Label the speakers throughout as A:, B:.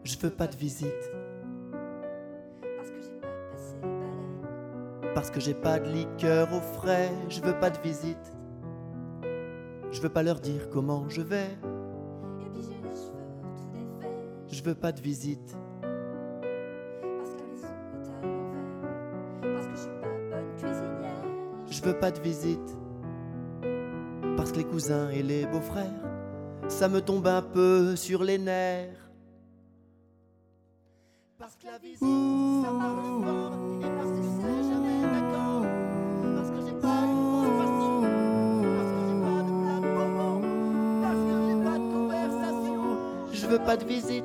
A: Je veux pas de visite.
B: Parce que j'ai pas passé le balai.
A: Parce que j'ai pas de liqueur au frais. Je veux pas de visite. Je veux pas leur dire comment je vais.
B: Et puis j'ai les cheveux tout défaits.
A: Je veux pas de visite.
B: Parce que la maison est à l'envers. Parce que je suis pas bonne cuisinière.
A: Je veux pas de visite. Parce que les cousins et les beaux-frères, ça me tombe un peu sur les nerfs.
B: Parce que la visite, ça parle fort. Et parce que c'est jamais d'accord. Parce que j'ai pas une grosse façon. Parce que j'ai pas de plat de bonbons. Parce que j'ai pas de conversation.
A: Je veux pas de visite.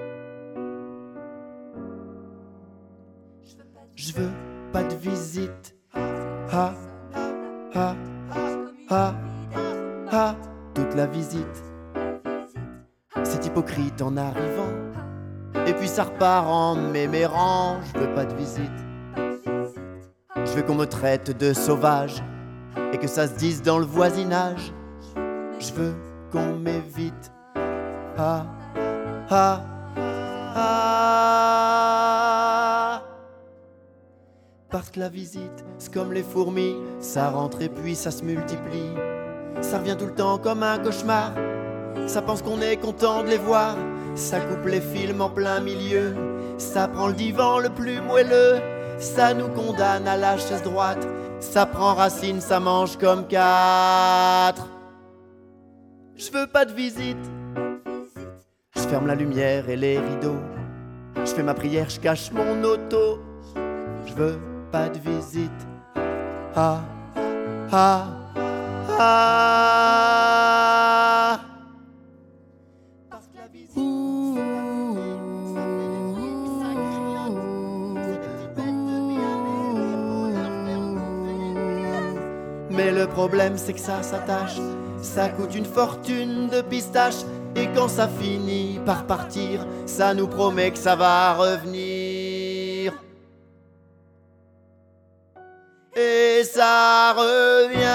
B: Je veux pas de
A: Je veux pas de visite. Ha, ha, ha, ha. Toute la visite, c'est hypocrite en arrivant. Et puis ça repart en mémérant. Je veux pas de visite. Je veux qu'on me traite de sauvage et que ça se dise dans le voisinage. Je veux qu'on m'évite. Ah, ah, ah. Parce que la visite, c'est comme les fourmis, ça rentre et puis ça se multiplie. Ça revient tout le temps comme un cauchemar. Ça pense qu'on est content de les voir. Ça coupe les films en plein milieu. Ça prend le divan le plus moelleux. Ça nous condamne à la chaise droite. Ça prend racine, ça mange comme quatre. Je veux pas de visite. Je ferme la lumière et les rideaux. Je fais ma prière, je cache mon auto. Je veux pas de visite. Ah, ah, ah.
B: Parce que la visite, c'est facile, ça fait des bruits, puis ça grignote. C'est des petites bêtes de bien-être pour leur faire bouffer les miettes.
A: Mais le problème c'est que ça s'attache. Ça coûte une fortune de pistache. Et quand ça finit par partir, ça nous promet que ça va revenir. Et ça revient.